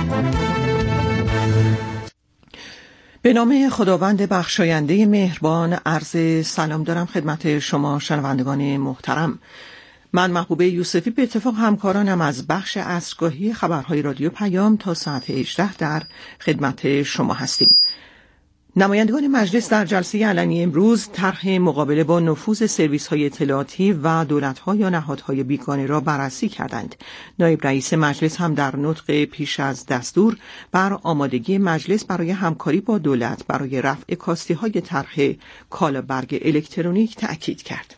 به نام خداوند بخشاینده مهربان عرض سلام دارم خدمت شما شنوندگان محترم. من محبوبه یوسفی به اتفاق همکارانم از بخش عصرگاهی خبرهای رادیو پیام تا ساعت 18 در خدمت شما هستیم. نمایندگان مجلس در جلسه علنی امروز طرح مقابله با نفوذ سرویس‌های اطلاعاتی و دولت‌ها یا نهادهای بیگانه را بررسی کردند. نایب رئیس مجلس هم در نطق پیش از دستور بر آمادگی مجلس برای همکاری با دولت برای رفع کاستی‌های طرح کالابرگ الکترونیک تأکید کرد.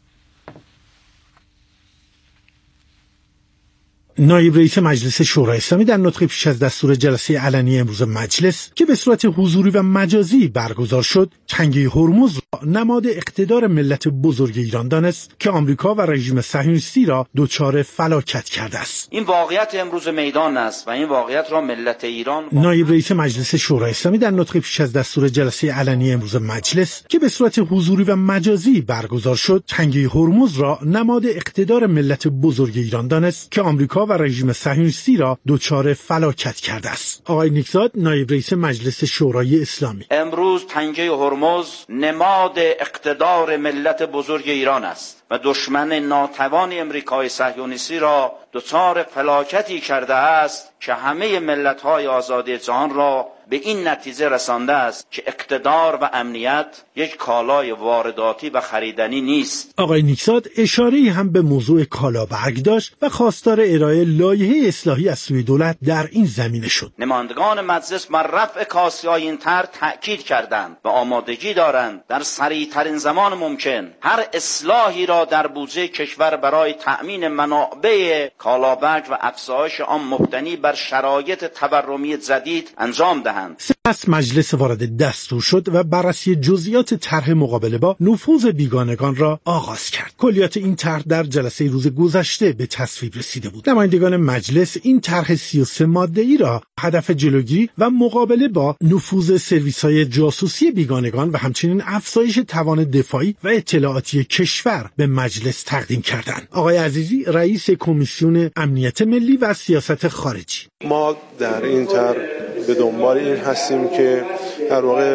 نایب رئیس مجلس شورای اسلامی در نطق پیش از دستور جلسه علنی امروز مجلس که به صورت حضوری و مجازی برگزار شد، تنگه هرمز را نماد اقتدار ملت بزرگ ایران دانست که آمریکا و رژیم صهیونیستی را دچار فلاکت کرده است. این واقعیت امروز میدان است و این واقعیت را ملت ایران. نایب رئیس مجلس شورای اسلامی در نطق پیش از دستور جلسه علنی امروز مجلس که به صورت حضوری و مجازی برگزار شد، تنگه هرمز را نماد اقتدار ملت بزرگ ایران دانست که آمریکا و رژیم صهیونیستی را دچار فلاکت کرده است. آقای نیکزاد نایب رئیس مجلس شورای اسلامی: امروز تنگه هرمز نماد اقتدار ملت بزرگ ایران است و دشمن ناتوان امریکای صهیونیستی را دچار فلاکتی کرده است که همه ملت‌های آزاد جهان را به این نتیجه رسانده است که اقتدار و امنیت یک کالای وارداتی و خریدنی نیست. آقای نیکزاد اشاره‌ای هم به موضوع کالابرگ داشت و خواستار ارائه لایحه اصلاحی از سوی دولت در این زمینه شد. نمایندگان مجلس بر رفع کاستی‌های این طرح تأکید کردند و آمادگی دارند در سریع‌ترین زمان ممکن هر اصلاحی را در بودجه کشور برای تأمین منابع کالابرگ و افزایش آن مبتنی بر شرایط تورمی جدید انجام دهند. سپس مجلس وارد دستور شد و بررسی جزئیات طرح مقابله با نفوذ بیگانگان را آغاز کرد. کلیات این طرح در جلسه روز گذشته به تصویب رسیده بود. نمایندگان مجلس این طرح 33 ماده‌ای را هدف جلوگیری و مقابله با نفوذ سرویس‌های جاسوسی بیگانگان و همچنین افزایش توان دفاعی و اطلاعاتی کشور به مجلس تقدیم کردند. آقای عزیزی رئیس کمیسیون امنیت ملی و سیاست خارجی: ما در این طرح به دنبال این هستیم که در واقع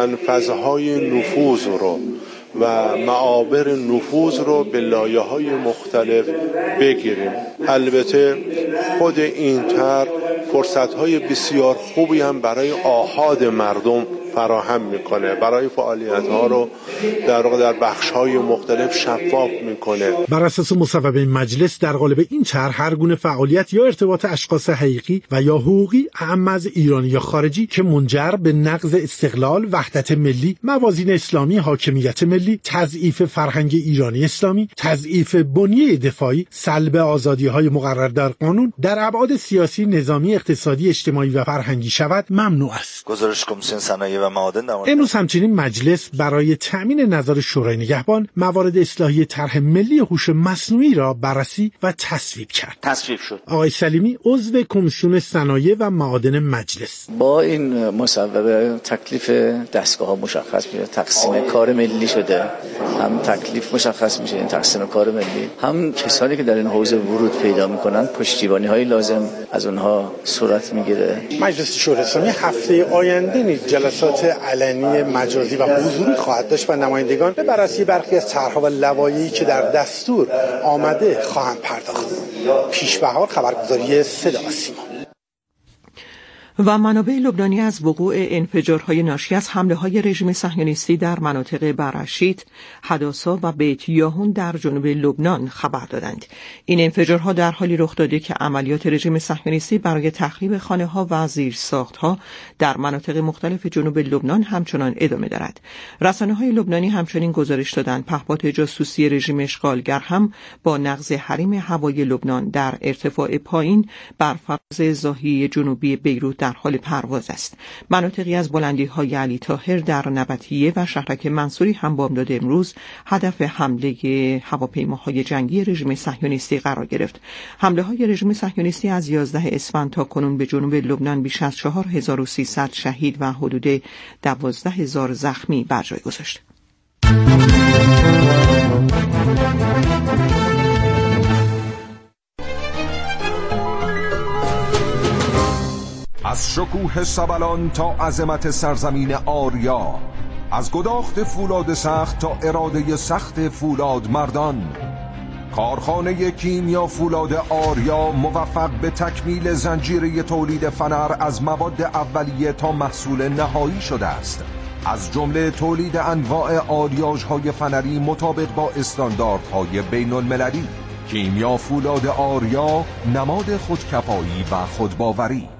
منفذهای نفوذ رو و معابر نفوذ رو به لایه‌های مختلف بگیریم. البته خود این طرح فرصت‌های بسیار خوبی هم برای آحاد مردم فراهم میکنه، برای فعالیت‌ها رو در واقع در بخش‌های مختلف شفاف میکنه. بر اساس مصوبه مجلس در قالب این طرح هر گونه فعالیت یا ارتباط اشخاص حقیقی و یا حقوقی اعم از ایرانی یا خارجی که منجر به نقض استقلال، وحدت ملی، موازین اسلامی، حاکمیت ملی، تضعیف فرهنگ ایرانی اسلامی، تضعیف بنیه دفاعی، سلب آزادی‌های مقرر در قانون در ابعاد سیاسی، نظامی، اقتصادی، اجتماعی و فرهنگی شود ممنوع است. گزارش کمیسیون صنایع و معادن امروز همچنین مجلس برای تأمین نظر شورای نگهبان موارد اصلاحی طرح ملی هوش مصنوعی را بررسی و تصویب کرد. تصویب شد. آقای سلیمی عضو کمیسیون صنایع و معادن مجلس: با این مصوبه تکلیف دستگاه‌ها مشخص میشه، تقسیم کار ملی شده، هم تکلیف مشخص میشه این تقسیم کار ملی، هم کسانی که در این حوزه ورود پیدا میکنن پشتیبانی‌های لازم از اونها صورت میگیره. مجلس شورای اسلامی هفته آینده نیز جلسات علنی مجازی و حضوری خواهد داشت و نمایندگان به بررسی برخی از طرح‌ها و لوایحی که در دستور آمده خواهند پرداخت. پیش‌بهار خبرگزاری صدا و سیما. و منابع لبنانی از وقوع انفجارهای ناشی از حمله‌های رژیم صهیونیستی در مناطق برشید، حداسا و بیت یاهون در جنوب لبنان خبر دادند. این انفجارها در حالی رخ داده که عملیات رژیم صهیونیستی برای تخریب خانه‌ها و زیرساخت‌ها در مناطق مختلف جنوب لبنان همچنان ادامه دارد. رسانه‌های لبنانی همچنین گزارش دادند پهپاد جاسوسی رژیم اشغالگر هم با نقض حریم هوایی لبنان در ارتفاع پایین بر فراز زاهی جنوبی بیروت در حال پرواز است. مناطقی از بلندی‌های علی طاهر در نبطیه و شهرک منصوری هم بامداد امروز هدف حمله هواپیماهای جنگی رژیم صهیونیستی قرار گرفت. حمله‌های رژیم صهیونیستی از 11 اسفند تا کنون به جنوب لبنان بیش از 4300 شهید و حدود 12000 زخمی بر جای گذاشت. شکوه سبلان تا عظمت سرزمین آریا، از گداخت فولاد سخت تا اراده سخت فولاد مردان. کارخانه کیمیا فولاد آریا موفق به تکمیل زنجیره تولید فنر از مواد اولیه تا محصول نهایی شده است، از جمله تولید انواع آلیاژهای فنری مطابق با استانداردهای بین المللی. کیمیا فولاد آریا، نماد خودکفایی و خودباوری.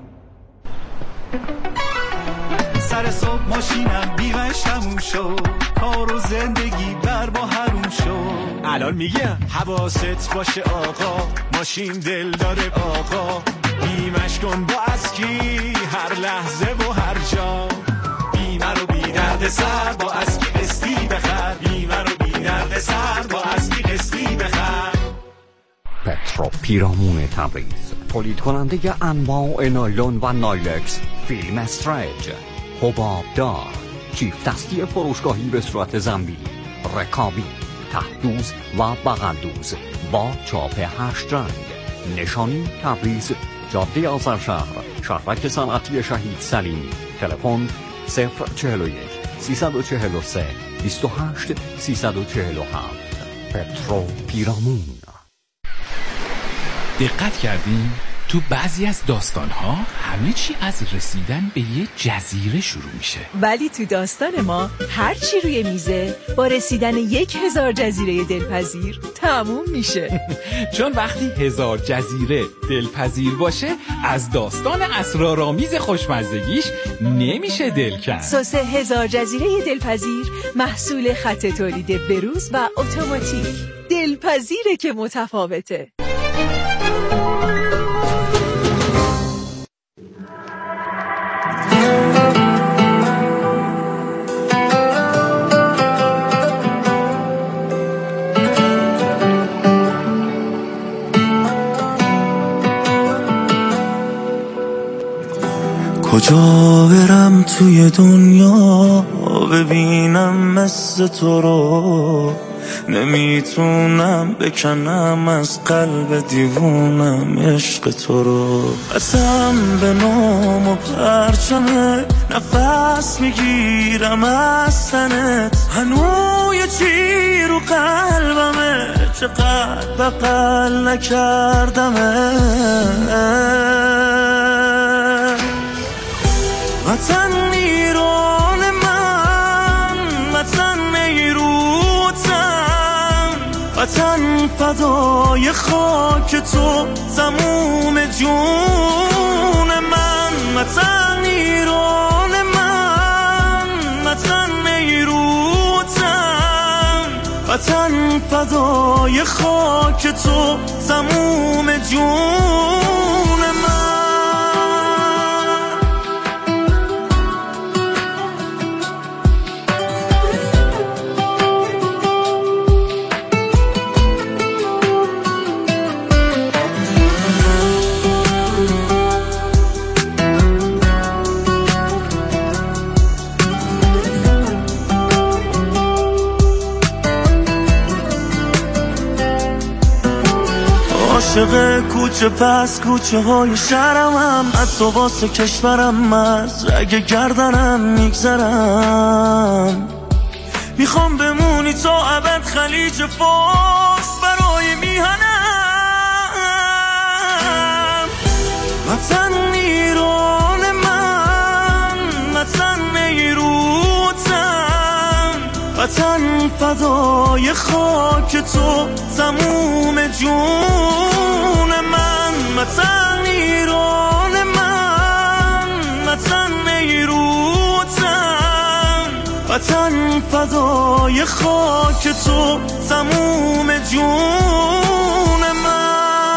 سر صبح ماشینم بیمش تموم شد، کار و زندگی بر با حروم شد. الان میگم حواست باشه آقا، ماشین دل داره آقا. بیمش کن با اسکی هر لحظه و هر جا. بیمه رو بی درد سر با اسکی قسطی بخر. بیمه رو بی درد سر با اسکی قسطی بخر. پترو پیرامون تبریز، تولید کننده انواع نایلون و نایلکس، فیلم استرچ، حباب دار، چیف دستی فروشگاهی به صورت زنبیل، رکابی، ته‌دوز و بغل‌دوز با چاپ 8 رنگ. نشانی تبریز، جاده آذرشهر، شهرک صنعتی شهید سلیمی. تلفن 041 343 28 347. پترو پیرامون. دقت کردین؟ تو بعضی از داستان‌ها همه چی از رسیدن به یه جزیره شروع میشه، ولی تو داستان ما هر چی روی میزه با رسیدن 1000 جزیره دلپذیر تموم میشه. چون وقتی 1000 جزیره دلپذیر باشه، از داستان اسرارآمیز خوشمزگیش نمیشه دل کند. سس 1000 جزیره دلپذیر محصول خط تولید بروز و اتوماتیک. دلپذیره که متفاوته. کجا برم توی دنیا ببینم مثل تو رو، نمیتونم بکنم از قلب دیوونم عشق تو رو. قسم به نام و پرچمه نفس میگیرم از تنت، هنوز یه چی رو قلبمه چقدر بغل نکردمه. وطن ایران من، وطن نیروتم، وطن فدای خاک تو تموم جون من. وطن ایران من، وطن نیروتم، وطن فدای خاک تو تموم جون من. عاشق کوچه پس کوچه های شهرمم، از تو واسه کشورم از رگ گردنم میگذرم. میخوام بمونی تا ابد خلیج فارس برای میهنم. وطن ایران من، وطن نیروتم، وطن فدای خاک تو تموم جون من. وطن ایران من، وطن نیروتم، وطن فدای خاک تو تموم جون من.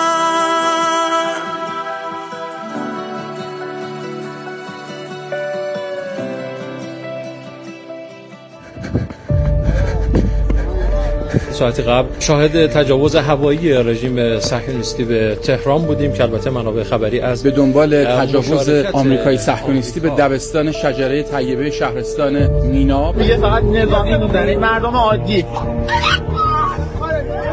ساعتی قبل شاهد تجاوز هوایی رژیم صهیونیستی به تهران بودیم که البته منابع خبری از به دنبال تجاوز آمریکایی صهیونیستی به دبستان شجره طیبه شهرستان مینا. میگه فقط نظامی میزنه، مردم عادی.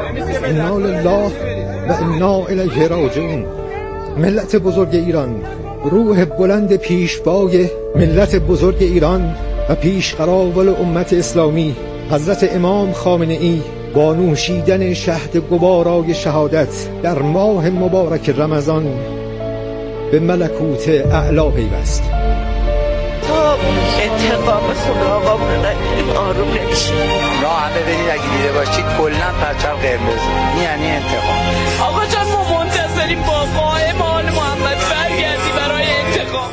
انا لله و انا الیه راجعون. ملت بزرگ ایران، روح بلند پیشوای ملت بزرگ ایران و پیشقراول امت اسلامی حضرت امام خامنه‌ای با نوشیدن شهد گوارای شهادت در ماه مبارک رمضان به ملکوت اعلی پیوست. تا انتقام خدا آقا بودن آروم نمیشه. راه هم ببینید اگه دیده باشید کلن پرچم قرمز یعنی انتقام. آقا جان ما منتظریم با قائم آل محمد برگردی برای انتقام.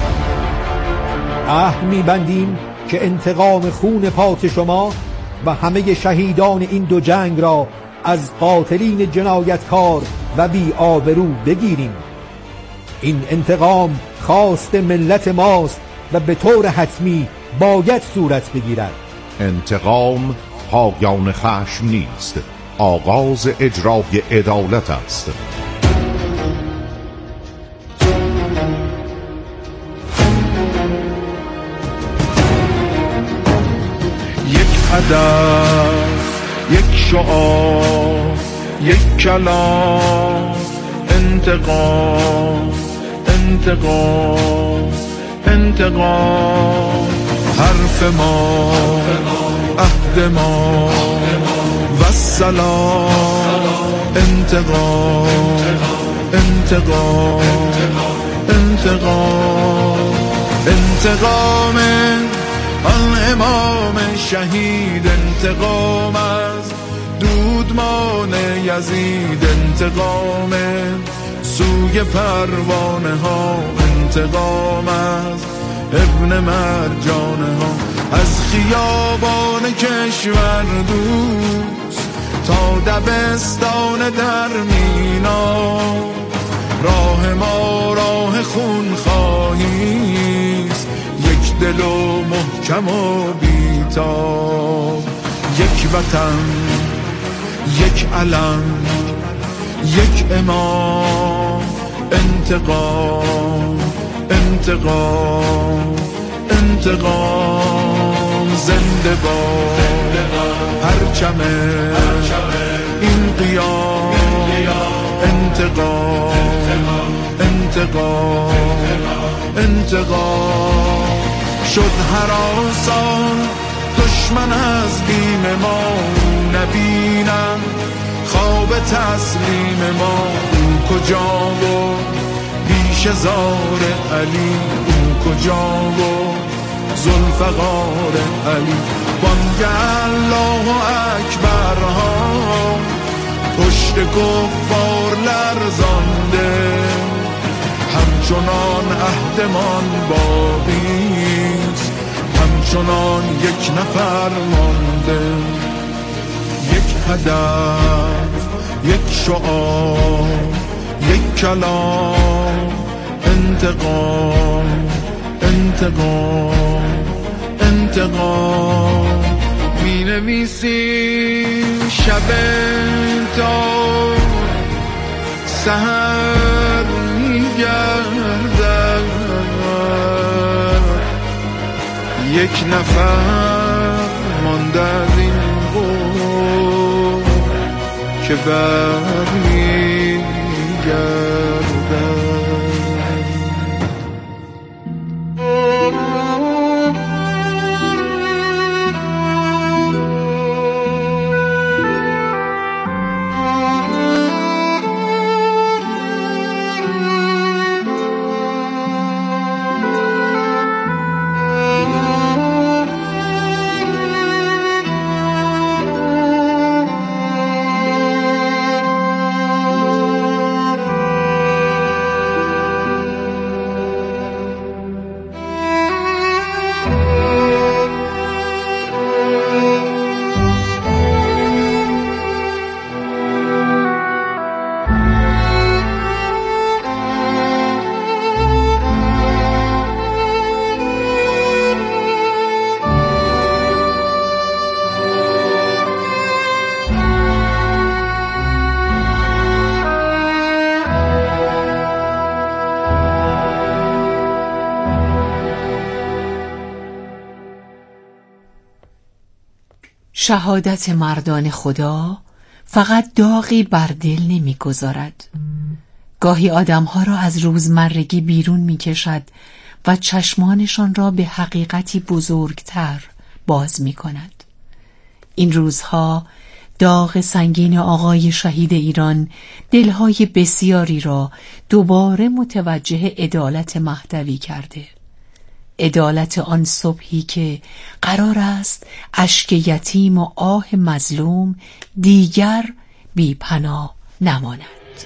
عهد می‌بندیم که انتقام خون پاک شما و همه شهیدان این دو جنگ را از قاتلین جنایتکار و بی آبرو بگیریم. این انتقام خواست ملت ماست و به طور حتمی باید صورت بگیرد. انتقام پایان خشم نیست، آغاز اجرای عدالت است. یک هدف، یک شعار، یک کلام، انتقام، انتقام، انتقام. حرف ما، عهد ما و سلام. انتقام، انتقام، انتقام، انتقام آن امام شهید. انتقام از دودمان یزید. انتقام سوی پروانه ها. انتقام از ابن مرجانه ها. از خیابان کشور دوست تا دبستان در مینا. راه ما راه خون خواهیست، یک دل و محکم و بیتاب. یک وطن، یک علم، یک امام. انتقام، انتقام، انتقام. زنده باد پرچم این قیام. انتقام، انتقام، انتقام. شد هراسان دشمن از بیم ما. نبینم خواب تسلیم ما. او کجا بود پیش زار علی. او کجا بود ذوالفقار علی. بانگ الله اکبر ها پشت کفار لرزانده. همچنان عهدمان باقیست، همچنان یک نفر مانده. یک هدف، یک شعار، یک کلام. انتقام، انتقام، انتقام. می نویسیم شب تا سحر می گردد. یک نفر مانده از این قوم که بر می گردد. شهادت مردان خدا فقط داغی بر دل نمی‌گذارد، گاهی آدمها را از روزمرگی بیرون می کشد و چشمانشان را به حقیقتی بزرگتر باز می کند. این روزها داغ سنگین آقای شهید ایران دلهای بسیاری را دوباره متوجه عدالت مهدوی کرده. عدالت آن صبحی که قرار است اشک یتیم و آه مظلوم دیگر بی پناه نماند.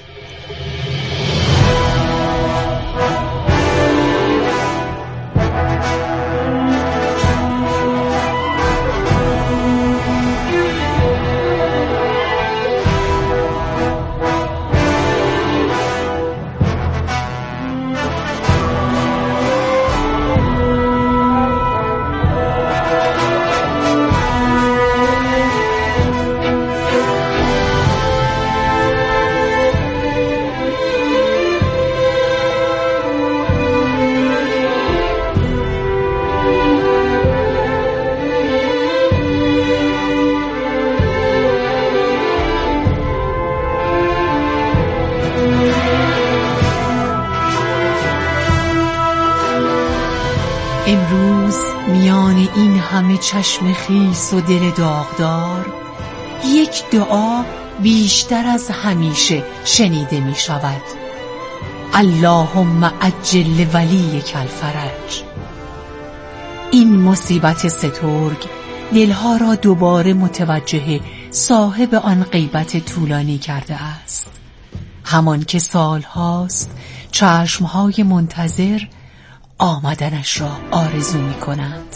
امروز میان این همه چشم خیس و دل داغدار یک دعا بیشتر از همیشه شنیده می شود: اللهم عجل ولیک الفرج. این مصیبت سترگ دلها را دوباره متوجه صاحب آن غیبت طولانی کرده است، همان که سالهاست چشمهای منتظر آمدنش را آرزو می کنند.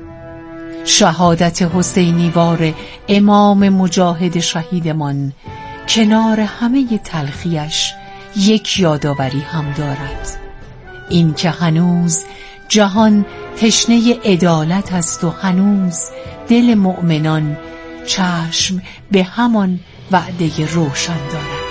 شهادت حسینیوار امام مجاهد شهیدمان کنار همه تلخیش یک یادآوری هم دارد، این که هنوز جهان تشنه عدالت است و هنوز دل مؤمنان چشم به همان وعده روشن دارد.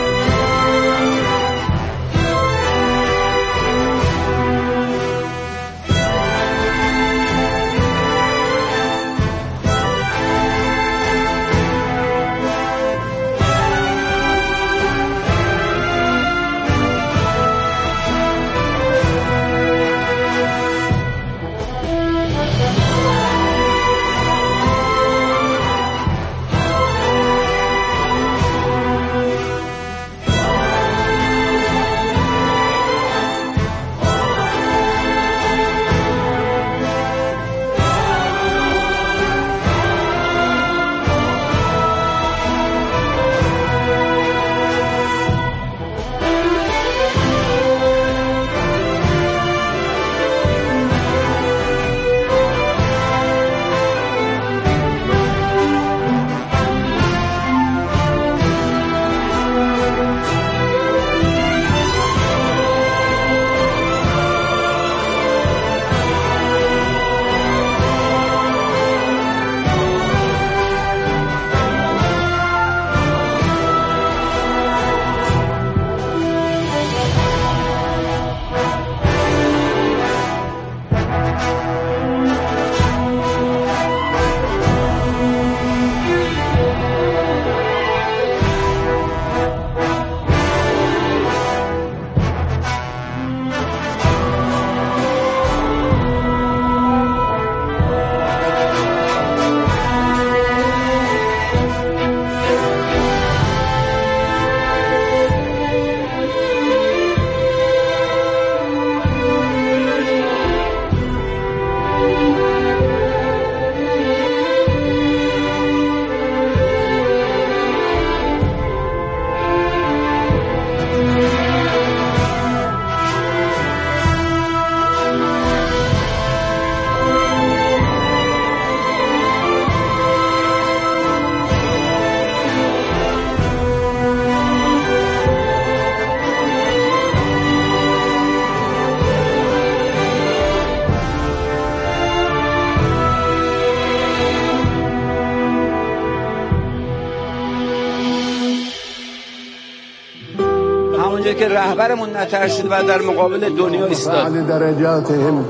که رهبرمون نترسید و در مقابل دنیا ایستاد. درجاتهم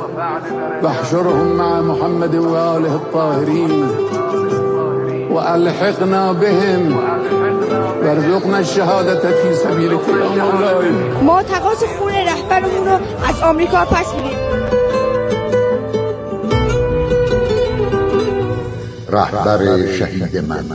واحشرهم مع محمد و آله الطاهرین و الحقنا بهم و ارزقنا الشهادت فی سبیلک یا الله. ما تقاضا خون رهبرمون رو از آمریکا پس می‌گیریم. رهبر شهید من.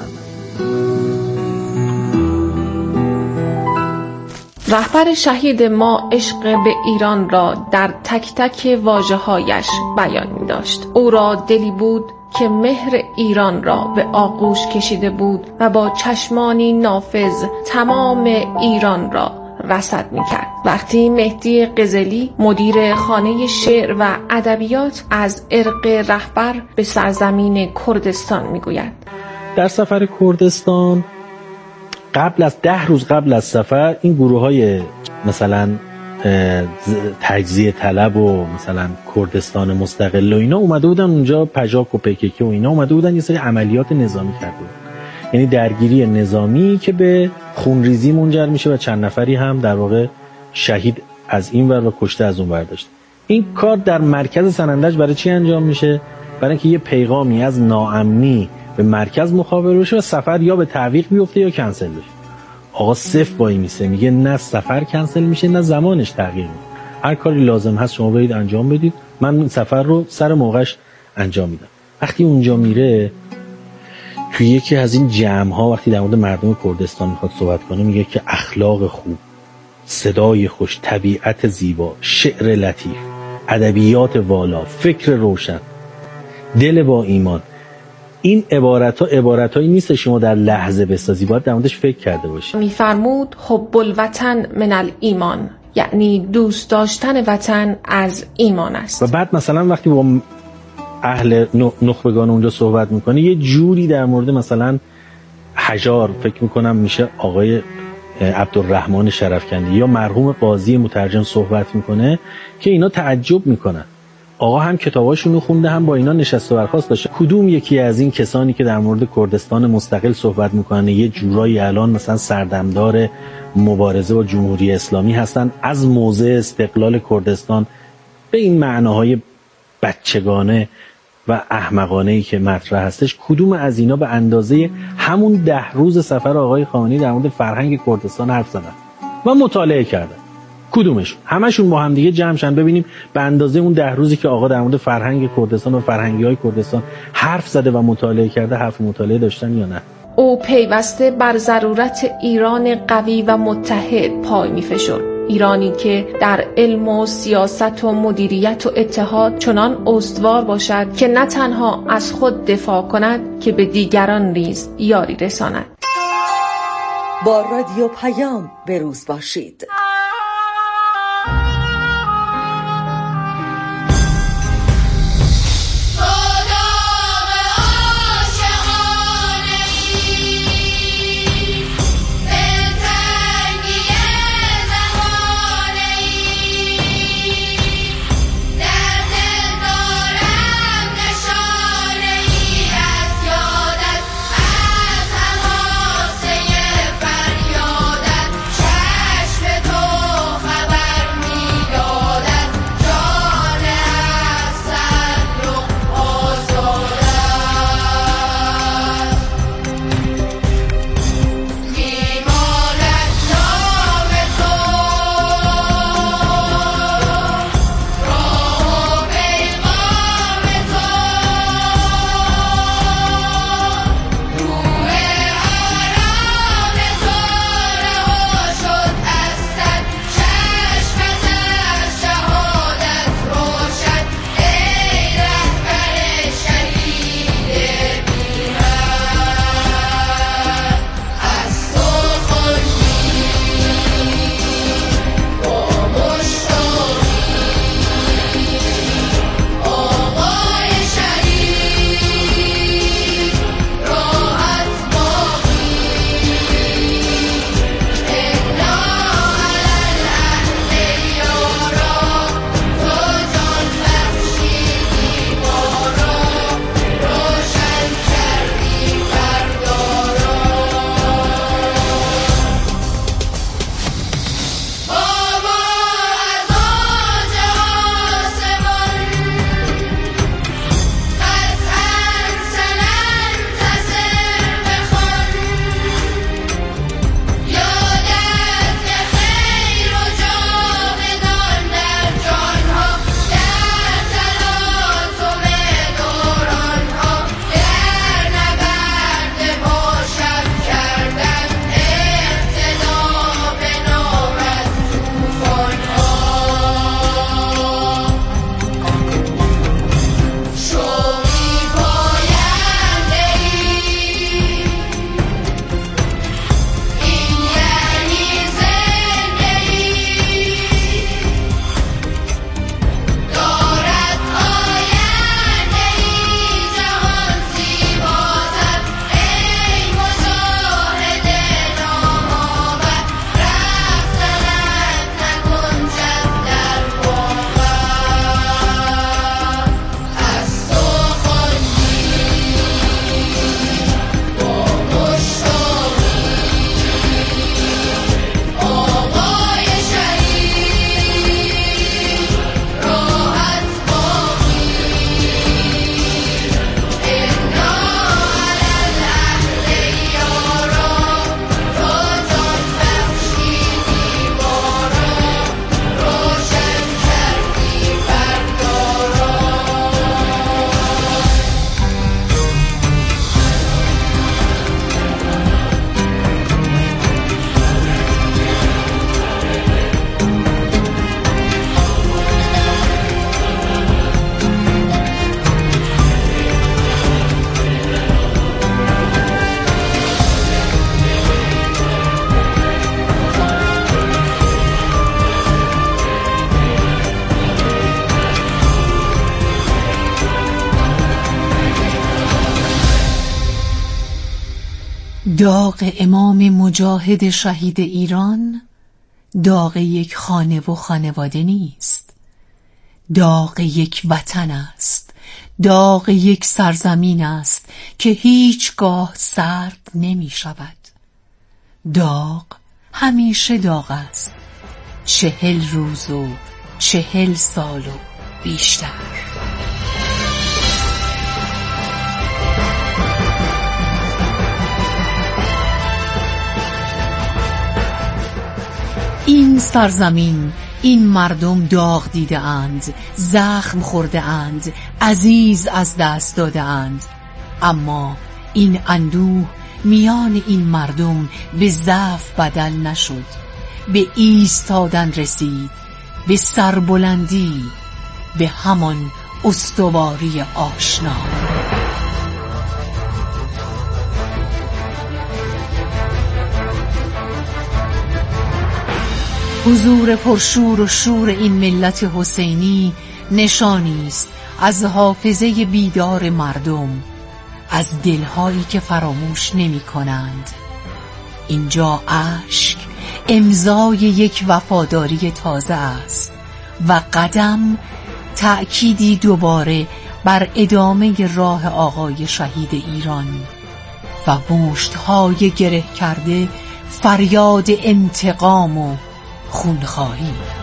رهبر شهید ما عشق به ایران را در تک تک واژه‌هایش بیان می‌داشت. او را دلی بود که مهر ایران را به آغوش کشیده بود و با چشمانی نافذ تمام ایران را رصد می‌کرد. وقتی مهدی قزلی مدیر خانه شعر و ادبیات از ارق رهبر به سرزمین کردستان می‌گوید: در سفر کردستان قبل از 10 روز قبل از سفر این گروه‌های مثلا تجزیه طلب و مثلا کردستان مستقل و اینا اومده بودن اونجا، پژاک و پکک و اینا اومده بودن یه سری عملیات نظامی کرده بودن، یعنی درگیری نظامی که به خونریزی منجر میشه و چند نفری هم در واقع شهید از این ور و کشته از اون ور داشت. این کار در مرکز سنندج برای چی انجام میشه؟ برای اینکه یه پیغامی از ناامنی به مرکز مخابره بشه و سفر یا به تعویق بیفته یا کنسل بشه. آقا صفر وای میسه، میگه نه سفر کنسل میشه نه زمانش تغییر میکنه، هر کاری لازم هست شما برید انجام بدید، من این سفر رو سر موقعش انجام میدم. وقتی اونجا میره توی یکی از این جمع ها وقتی در مورد مردم کردستان میخواد صحبت کنه میگه که اخلاق خوب، صدای خوش، طبیعت زیبا، شعر لطیف، ادبیات والا، فکر روشن، دل با ایمان. این عبارتایی نیست شما در لحظه بسازی، باید در موردش فکر کرده باشی. میفرمود حب الوطن من الایمان، یعنی دوست داشتن وطن از ایمان است. و بعد مثلا وقتی با اهل نخبگان اونجا صحبت میکنه یه جوری در مورد مثلا حجار، فکر میکنم میشه آقای عبدالرحمن شرفکندی یا مرحوم قاضی مترجم صحبت میکنه که اینا تعجب میکنن. آقا هم کتاباشون رو خونده هم با اینا نشست و برخاست داشته. کدوم یکی از این کسانی که در مورد کردستان مستقل صحبت میکنن یه جورایی الان مثلا سردمدار مبارزه با جمهوری اسلامی هستن از موضع استقلال کردستان به این معناهای بچگانه و احمقانه‌ای که مطرح هستش، کدوم از اینا به اندازه همون 10 روز سفر آقای خامنه‌ای در مورد فرهنگ کردستان حرف زدن و مطالعه کردن؟ کدومشون؟ همشون با هم دیگه جمع شن ببینیم به اندازه اون 10 روزی که آقا در مورد فرهنگ کردستان و فرهنگی‌های کردستان حرف زده و مطالعه کرده حرف مطالعه داشتن یا نه؟ او پیوسته بر ضرورت ایران قوی و متحد پای می‌فشرد. ایرانی که در علم و سیاست و مدیریت و اتحاد چنان استوار باشد که نه تنها از خود دفاع کند که به دیگران نیز یاری رساند. با رادیو پیام به روز باشید. تو داغ امام مجاهد شهید ایران داغ یک خانه و خانواده نیست، داغ یک وطن است، داغ یک سرزمین است که هیچگاه سرد نمی شود. داغ همیشه داغ است، 40 روز و 40 سال و بیشتر. این سرزمین، این مردم داغ دیده اند، زخم خورده اند، عزیز از دست داده اند، اما این اندوه میان این مردم به ضعف بدل نشد، به ایستادن رسید، به سربلندی، به همان استواری آشنا. حضور پرشور و شور این ملت حسینی نشانی است از حافظه بیدار مردم، از دلهایی که فراموش نمی کنند. اینجا اشک امضای یک وفاداری تازه است و قدم تأکیدی دوباره بر ادامه راه آقای شهید ایران و مشت‌های گره کرده فریاد انتقام و خونخواهی.